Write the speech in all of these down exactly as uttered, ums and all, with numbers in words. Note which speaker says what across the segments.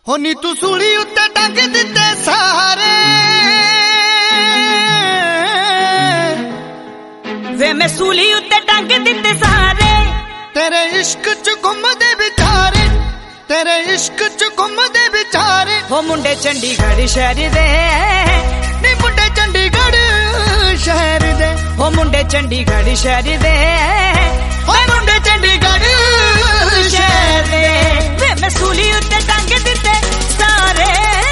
Speaker 1: हो नी तू सूली उत्ते टंग दिते सारे
Speaker 2: वे मैं सूली उत्ते टंग दिते सारे
Speaker 1: तेरे इश्क च घुमदे विचारे तेरे इश्क च घुमदे विचारे
Speaker 2: हो मुंडे चंडीगढ़ शहर दे
Speaker 1: नी मुंडे चंडीगढ़ शहर दे
Speaker 2: हो मुंडे चंडीगढ़ शहर दे
Speaker 1: हो मुंडे चंडीगढ़ शहर दे
Speaker 2: वे मैं सूली उत्ते टंग दिते सारे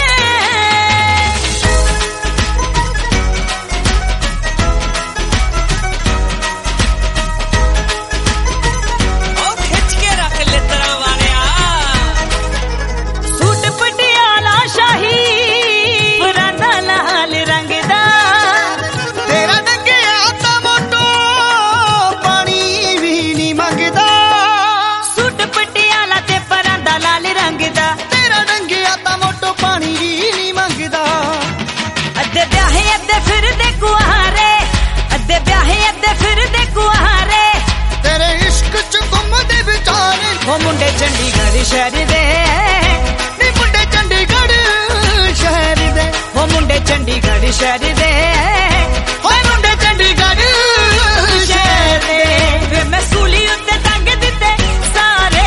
Speaker 1: हो
Speaker 2: मुंडे चंडीगढ़ शहर दे
Speaker 1: नी मुंडे चंडीगढ़ शहर दे
Speaker 2: हो मुंडे चंडीगढ़ शहर दे
Speaker 1: हो मुंडे चंडीगढ़ शहर दे
Speaker 2: वे मैं सूली उत्ते टंग दिते सारे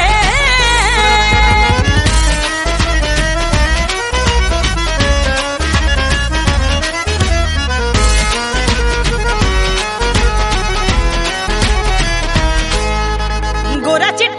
Speaker 2: गोरा चिट्टा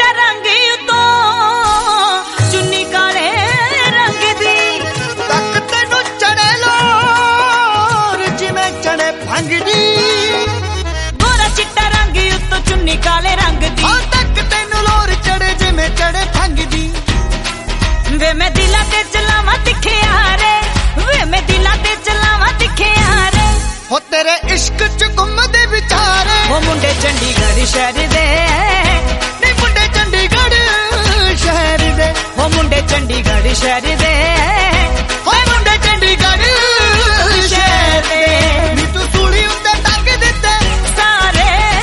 Speaker 2: काले रंग दी
Speaker 1: हां तक तेनू लोर चढ़े जिमें चढ़े फंग दी
Speaker 2: वे मैं दिला ते चलावा तिखे यारे वे मैं दिला ते चलावा तिखे यारे
Speaker 1: हो तेरे इश्क च घुमदे विचारे
Speaker 2: हो मुंडे चंडीगढ़ शहर दे
Speaker 1: नी मुंडे चंडीगढ़ शहर दे
Speaker 2: हो मुंडे चंडीगढ़ शहर दे
Speaker 1: हो मुंडे चंडीगढ़ शहर दे नी तू सूली उत्ते टंग दिते
Speaker 2: सारे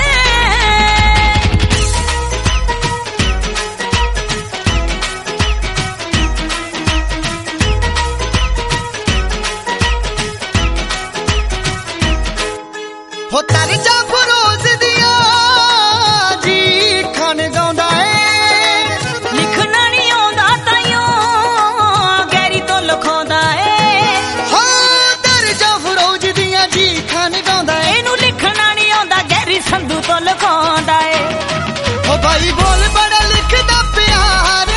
Speaker 1: हो तारी जा फरोज दिया जी खान गाउंदा है
Speaker 2: लिखना नहीं आउंदा ताइयो गैरी तो लिखाउंदा है
Speaker 1: हो तारी जा फरोज दिया जी खान गाउंदा है
Speaker 2: इनू लिखना नहीं आउंदा गैरी संधू तो लिखाउंदा है
Speaker 1: हो भाई बोल बड़ा लिखदा प्यार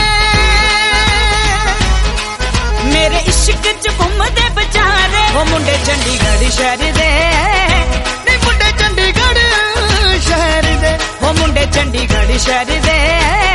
Speaker 2: मेरे इश्क च घुमदे बेचारे हो मुंडे चंडीगढ़ शहर दे
Speaker 1: चंडीगढ़ शहर दे
Speaker 2: हो मुंडे चंडीगढ़ शहर दे